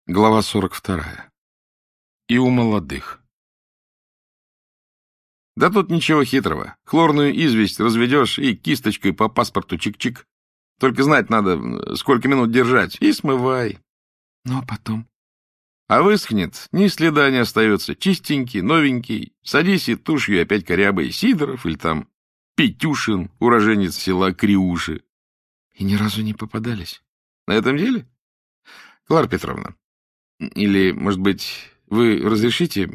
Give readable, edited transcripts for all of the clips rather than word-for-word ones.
Глава 42. И у молодых. Да тут ничего хитрого. Хлорную известь разведешь и кисточкой по паспорту чик-чик. Только знать надо, сколько минут держать, и смывай. Ну, а потом? А высохнет, ни следа не остается. Чистенький, новенький. Садись и тушью опять корябой. Сидоров или там Петюшин, уроженец села Криуши. И ни разу не попадались? На этом деле? Клара Петровна, или, может быть, вы разрешите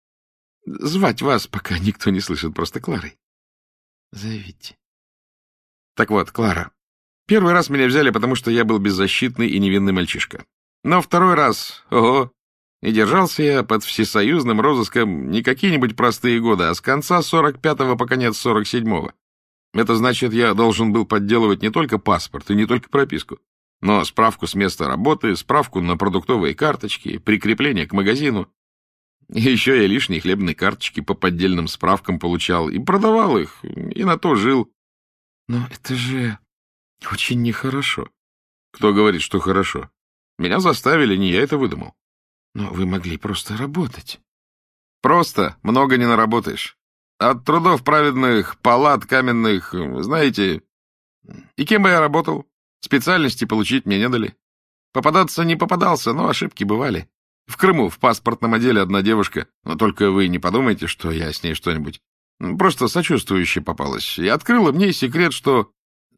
звать вас, пока никто не слышит, просто Кларой? Зовите. Так вот, Клара, первый раз меня взяли, потому что я был беззащитный и невинный мальчишка. Но второй раз, ого, и держался я под всесоюзным розыском не какие-нибудь простые годы, а с конца 45-го по конец 47-го. Это значит, я должен был подделывать не только паспорт и не только прописку, но справку с места работы, справку на продуктовые карточки, прикрепление к магазину. И еще я лишние хлебные карточки по поддельным справкам получал и продавал их, и на то жил. Но это же очень нехорошо. Кто говорит, что хорошо? Меня заставили, не я это выдумал. Но вы могли просто работать. Просто много не наработаешь. От трудов праведных, палат каменных, знаете... И кем бы я работал? Специальности получить мне не дали. Попадаться не попадался, но ошибки бывали. В Крыму в паспортном отделе одна девушка, но только вы не подумайте, что я с ней что-нибудь. Просто сочувствующе попалась. И открыла мне секрет, что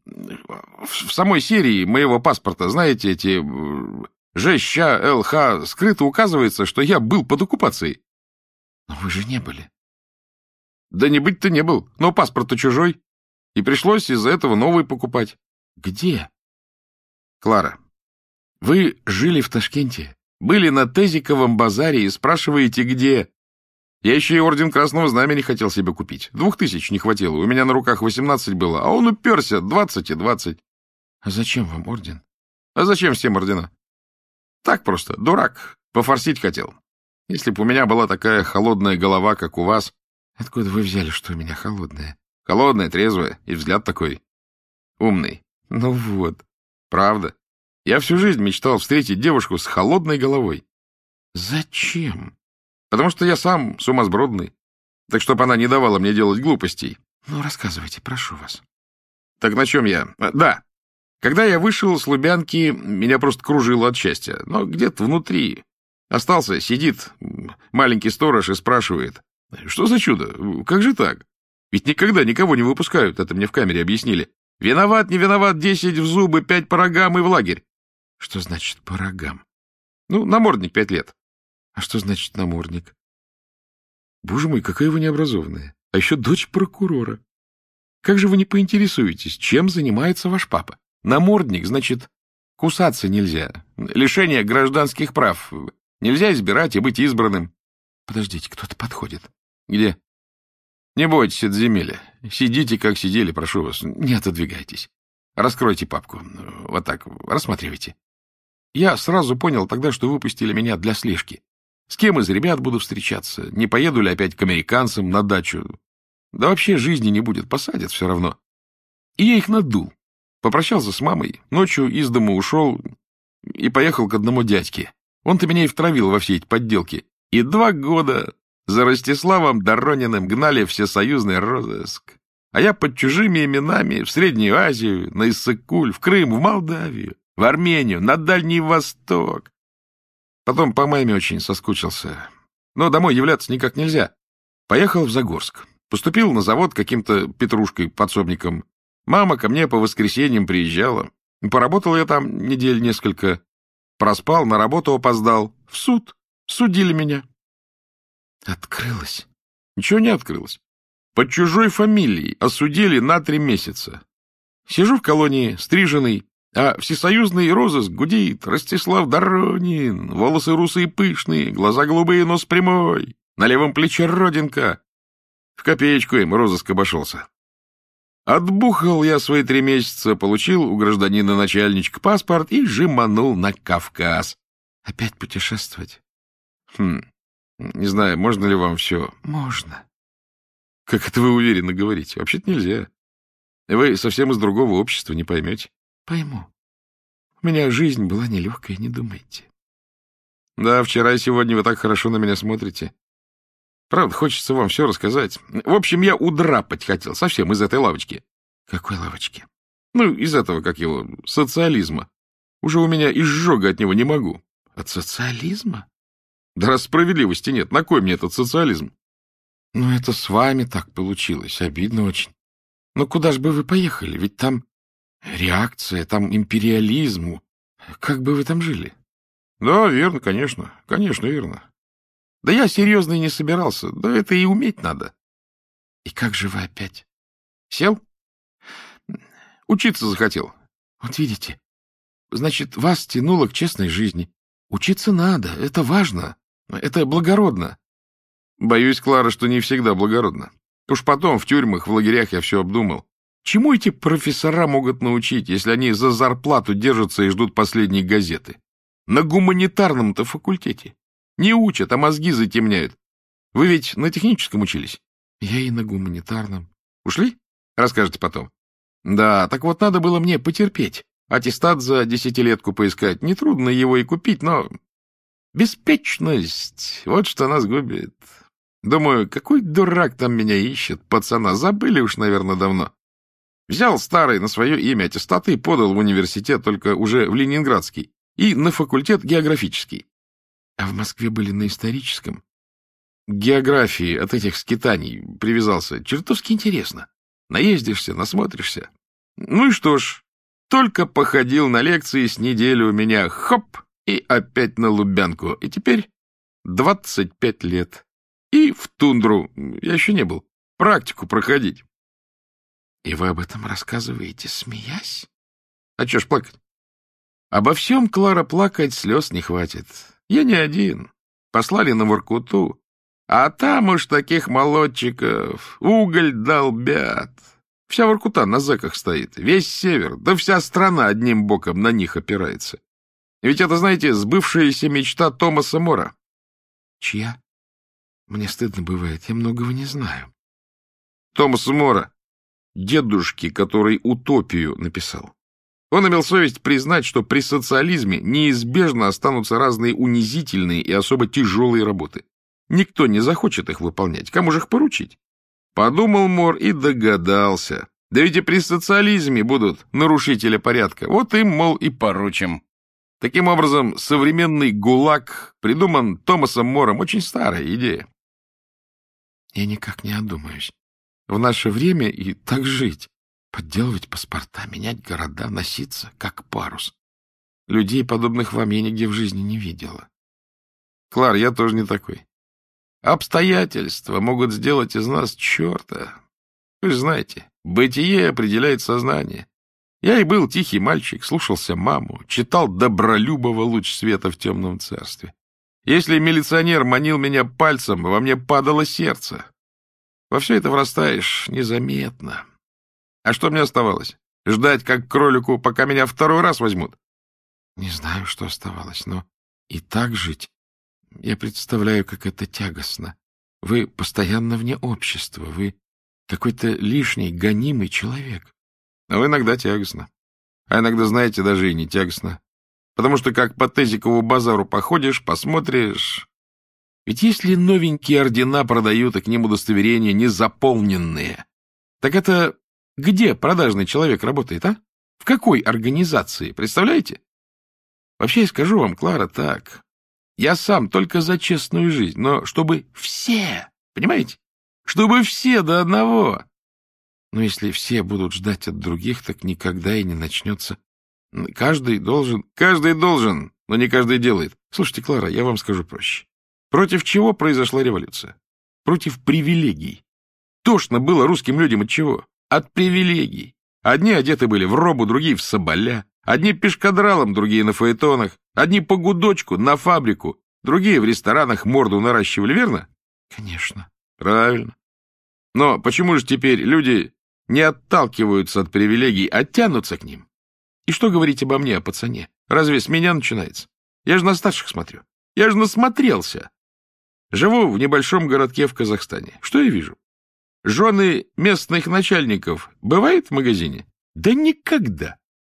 в самой серии моего паспорта, знаете, эти ЖЩ, ЛХ, скрыто указывается, что я был под оккупацией. Но вы же не были. Да не быть-то не был, но паспорт-то чужой. И пришлось из-за этого новый покупать. Где? Клара, вы жили в Ташкенте, были на Тезиковом базаре и спрашиваете, где? Я еще и орден Красного Знамени хотел себе купить. 2000 не хватило, у меня на руках 18 было, а он уперся 20 и 20. А зачем вам орден? А зачем всем ордена? Так просто, дурак, пофорсить хотел. Если бы у меня была такая холодная голова, как у вас... Откуда вы взяли, что у меня холодная? Холодная, трезвая, и взгляд такой умный. Ну вот. Правда. Я всю жизнь мечтал встретить девушку с холодной головой. Зачем? Потому что я сам сумасбродный. Так чтобы она не давала мне делать глупостей. Ну, рассказывайте, прошу вас. Так на чем я? Да. Когда я вышел с Лубянки, меня просто кружило от счастья. Но где-то внутри остался, сидит маленький сторож и спрашивает. Что за чудо? Как же так? Ведь никогда никого не выпускают, это мне в камере объяснили. Виноват, не виноват, 10 в зубы, 5 по рогам и в лагерь. Что значит по рогам? Ну, намордник 5 лет. А что значит намордник? Боже мой, какая вы необразованная. А еще дочь прокурора. Как же вы не поинтересуетесь, чем занимается ваш папа? Намордник, значит, кусаться нельзя. Лишение гражданских прав. Нельзя избирать и быть избранным. Подождите, кто-то подходит. Где? Не бойтесь от земли. Сидите, как сидели, прошу вас. Не отодвигайтесь. Раскройте папку. Вот так, рассматривайте. Я сразу понял тогда, что выпустили меня для слежки. С кем из ребят буду встречаться? Не поеду ли опять к американцам на дачу? Да вообще жизни не будет, посадят все равно. И я их надул. Попрощался с мамой, ночью из дому ушел и поехал к одному дядьке. Он-то меня и втравил во все эти подделки. И 2 года за Ростиславом Дорониным гнали всесоюзный розыск. А я под чужими именами в Среднюю Азию, на Иссык-Куль, в Крым, в Молдавию, в Армению, на Дальний Восток. Потом по маме очень соскучился. Но домой являться никак нельзя. Поехал в Загорск. Поступил на завод каким-то петрушкой-подсобником. Мама ко мне по воскресеньям приезжала. Поработал я там недель несколько. Проспал, на работу опоздал. В суд. Судили меня. Открылось? Ничего не открылось. Под чужой фамилией осудили на 3 месяца. Сижу в колонии, стриженный, а всесоюзный розыск гудит. Ростислав Доронин, волосы русые пышные, глаза голубые, нос прямой, на левом плече родинка. В копеечку им розыск обошелся. Отбухал я свои 3 месяца, получил у гражданина начальничка паспорт и жеманул на Кавказ. Опять путешествовать? Не знаю, можно ли вам все? Можно. Как это вы уверенно говорите? Вообще-то нельзя. Вы совсем из другого общества, не поймете. Пойму. У меня жизнь была нелегкая, не думайте. Да, вчера и сегодня вы так хорошо на меня смотрите. Правда, хочется вам все рассказать. В общем, я удрапать хотел совсем из этой лавочки. Какой лавочки? Ну, из этого, как его, социализма. Уже у меня изжога от него не могу. От социализма? Да раз справедливости нет, на кой мне этот социализм? Ну, это с вами так получилось, обидно очень. Но куда же бы вы поехали? Ведь там реакция, там империализм. Как бы вы там жили? Да, верно, конечно. Конечно, верно. Да я серьезно и не собирался. Да это и уметь надо. И как же вы опять? Сел? Учиться захотел. Вот видите, значит, вас тянуло к честной жизни. Учиться надо, это важно, это благородно. Боюсь, Клара, что не всегда благородно. Уж потом в тюрьмах, в лагерях я все обдумал. Чему эти профессора могут научить, если они за зарплату держатся и ждут последней газеты? На гуманитарном-то факультете. Не учат, а мозги затемняют. Вы ведь на техническом учились? Я и на гуманитарном. Ушли? Расскажете потом. Да, так вот надо было мне потерпеть. Аттестат за десятилетку поискать. Нетрудно его и купить, но... Беспечность. Вот что нас губит. Думаю, какой дурак там меня ищет, пацана. Забыли уж, наверное, давно. Взял старый на свое имя аттестат и подал в университет, только уже в Ленинградский, и на факультет географический. А в Москве были на историческом? К географии от этих скитаний привязался. Чертовски интересно. Наездишься, насмотришься. Ну и что ж, только походил на лекции с неделю у меня, хоп, и опять на Лубянку. И теперь 25 лет. И в тундру, я еще не был, практику проходить. И вы об этом рассказываете, смеясь? А че ж плакать? Обо всем, Клара, плакать, слез не хватит. Я не один. Послали на Воркуту. А там уж таких молодчиков уголь долбят. Вся Воркута на зэках стоит. Весь север, да вся страна одним боком на них опирается. Ведь это, знаете, сбывшаяся мечта Томаса Мора. Чья? Мне стыдно бывает, я многого не знаю. Томаса Мора, дедушки, который «Утопию» написал. Он имел совесть признать, что при социализме неизбежно останутся разные унизительные и особо тяжелые работы. Никто не захочет их выполнять. Кому же их поручить? Подумал Мор и догадался. Да ведь и при социализме будут нарушители порядка. Вот им, мол, и поручим. Таким образом, современный ГУЛАГ придуман Томасом Мором. Очень старая идея. Я никак не одумаюсь. В наше время и так жить. Подделывать паспорта, менять города, носиться, как парус. Людей, подобных вам, я нигде в жизни не видела. Клар, я тоже не такой. Обстоятельства могут сделать из нас черта. Вы же знаете, бытие определяет сознание. Я и был тихий мальчик, слушался маму, читал Добролюбова «Луч света в темном царстве». Если милиционер манил меня пальцем, во мне падало сердце. Во все это врастаешь незаметно. А что мне оставалось? Ждать, как кролику, пока меня второй раз возьмут? Не знаю, что оставалось, но и так жить. Я представляю, как это тягостно. Вы постоянно вне общества, вы какой-то лишний, гонимый человек. Но иногда тягостно. А иногда, знаете, даже и не тягостно. Потому что как по Тезикову базару походишь, посмотришь... Ведь если новенькие ордена продают, и к ним удостоверения незаполненные, так это где продажный человек работает, а? В какой организации, представляете? Вообще, я скажу вам, Клара, так... Я сам только за честную жизнь, но чтобы все, понимаете? Чтобы все до одного. Но если все будут ждать от других, так никогда и не начнется. Каждый должен, но не каждый делает. Слушайте, Клара, я вам скажу проще. Против чего произошла революция? Против привилегий. Тошно было русским людям от чего? От привилегий. Одни одеты были в робу, другие в соболя. Одни пешкадралом, другие на фаэтонах. Одни по гудочку, на фабрику. Другие в ресторанах морду наращивали, верно? Конечно. Правильно. Но почему же теперь люди не отталкиваются от привилегий, а тянутся к ним? И что говорить обо мне, о пацане? Разве с меня начинается? Я же на старших смотрю. Я же насмотрелся. Живу в небольшом городке в Казахстане. Что я вижу? Жены местных начальников бывают в магазине? Да никогда.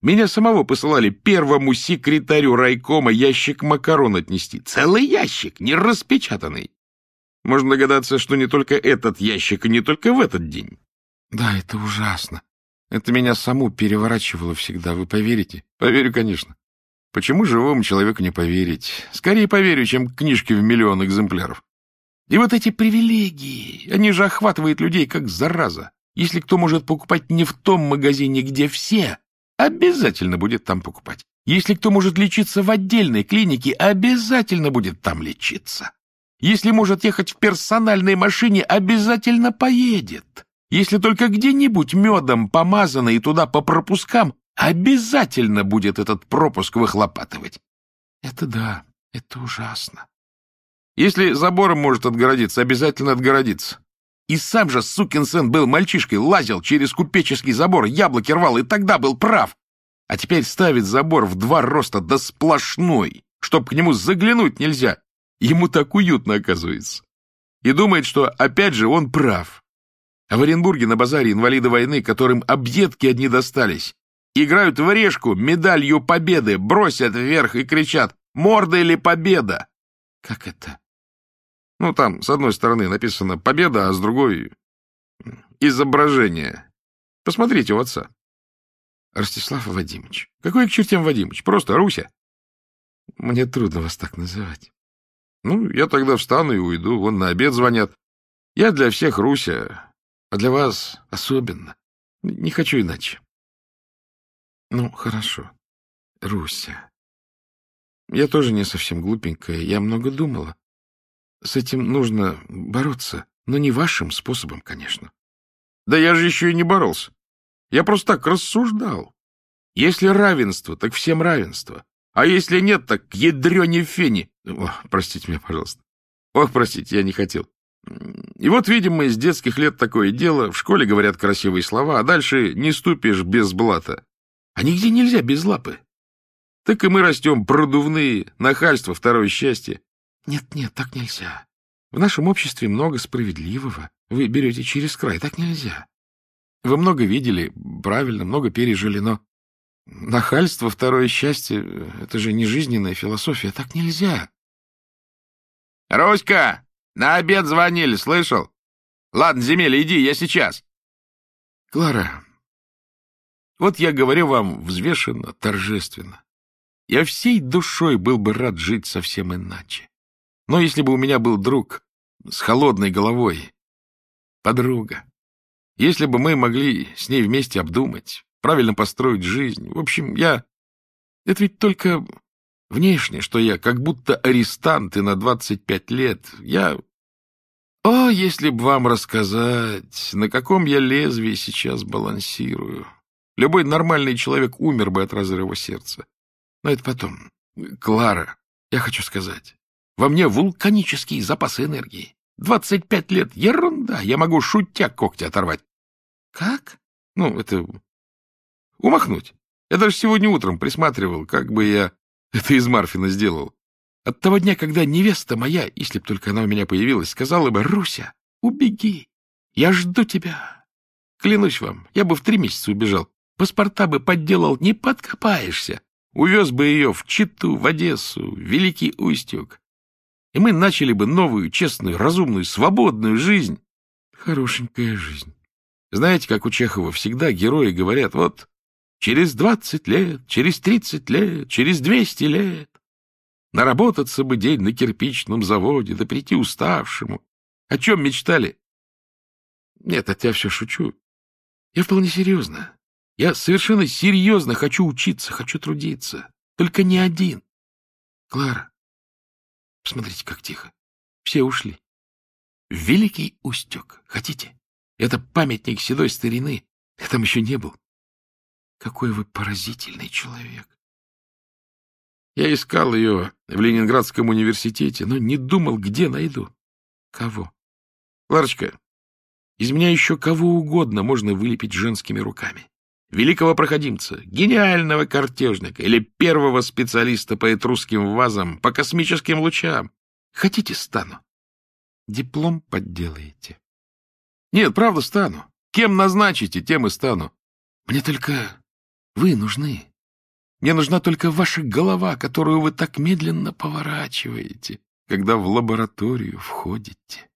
Меня самого посылали первому секретарю райкома ящик макарон отнести. Целый ящик, не распечатанный. Можно догадаться, что не только этот ящик, и не только в этот день. Да, это ужасно. Это меня саму переворачивало всегда, вы поверите? Поверю, конечно. Почему живому человеку не поверить? Скорее поверю, чем книжки в миллион экземпляров. И вот эти привилегии, они же охватывают людей как зараза. Если кто может покупать не в том магазине, где все, обязательно будет там покупать. Если кто может лечиться в отдельной клинике, обязательно будет там лечиться. Если может ехать в персональной машине, обязательно поедет. Если только где-нибудь медом помазано и туда по пропускам, обязательно будет этот пропуск выхлопатывать. Это да, это ужасно. Если забором может отгородиться, обязательно отгородиться. И сам же сукин сын был мальчишкой, лазил через купеческий забор, яблоки рвал, и тогда был прав. А теперь ставит забор в 2 роста, да сплошной, чтоб к нему заглянуть нельзя. Ему так уютно, оказывается. И думает, что опять же он прав. А в Оренбурге на базаре инвалиды войны, которым объедки одни достались, играют в орешку медалью победы, бросят вверх и кричат: «Морда или победа?» Как это? Ну, там, с одной стороны написано «победа», а с другой — изображение. Посмотрите у отца. Ростислав Вадимович. Какой к чертям Вадимыч? Просто Руся. Мне трудно вас так называть. Ну, я тогда встану и уйду. Вон на обед звонят. Я для всех Руся, а для вас особенно. Не хочу иначе. Ну, хорошо. Руся. Я тоже не совсем глупенькая. Я много думала. С этим нужно бороться, но не вашим способом, конечно. Да я же еще и не боролся. Я просто так рассуждал. Если равенство, так всем равенство. А если нет, так ядрёне фени. Простите меня, пожалуйста. Ох, простите, я не хотел. И вот, видимо, с детских лет такое дело. В школе говорят красивые слова, а дальше не ступишь без блата. А нигде нельзя без лапы. Так и мы растем продувные, нахальство, второе счастье. Нет, так нельзя. В нашем обществе много справедливого. Вы берете через край, так нельзя. Вы много видели, правильно, много пережили, но нахальство, второе счастье — это же не жизненная философия, так нельзя. — Руська, на обед звонили, слышал? Ладно, Земеля, иди, я сейчас. — Клара, вот я говорю вам взвешенно, торжественно. Я всей душой был бы рад жить совсем иначе. Но если бы у меня был друг с холодной головой, подруга, если бы мы могли с ней вместе обдумать, правильно построить жизнь, в общем, это ведь только внешне, что я как будто арестант и на 25 лет. О, если б вам рассказать, на каком я лезвии сейчас балансирую. Любой нормальный человек умер бы от разрыва сердца. Но это потом. Клара, я хочу сказать, во мне вулканический запас энергии. 25 лет — ерунда, я могу шутя когти оторвать. Как? Ну, это умахнуть. Я даже сегодня утром присматривал, как бы я это из Марфина сделал. От того дня, когда невеста моя, если б только она у меня появилась, сказала бы: «Руся, убеги, я жду тебя». Клянусь вам, я бы в 3 месяца убежал. Паспорта бы подделал, не подкопаешься. Увез бы ее в Читу, в Одессу, в Великий Устюг. И мы начали бы новую, честную, разумную, свободную жизнь. Хорошенькая жизнь. Знаете, как у Чехова всегда герои говорят: вот через 20 лет, через 30 лет, через 200 лет наработаться бы день на кирпичном заводе, да прийти уставшему. О чем мечтали? Нет, от тебя все шучу. Я вполне серьезно. Я совершенно серьезно хочу учиться, хочу трудиться. Только не один. Клара, посмотрите, как тихо. Все ушли. В Великий Устюг. Хотите? Это памятник седой старины. Я там еще не был. Какой вы поразительный человек. Я искал ее в Ленинградском университете, но не думал, где найду. Кого? Ларочка, из меня еще кого угодно можно вылепить женскими руками. Великого проходимца, гениального картежника или первого специалиста по этрусским вазам, по космическим лучам. Хотите, стану? Диплом подделаете? Нет, правда, стану. Кем назначите, тем и стану. Мне только вы нужны. Мне нужна только ваша голова, которую вы так медленно поворачиваете, когда в лабораторию входите.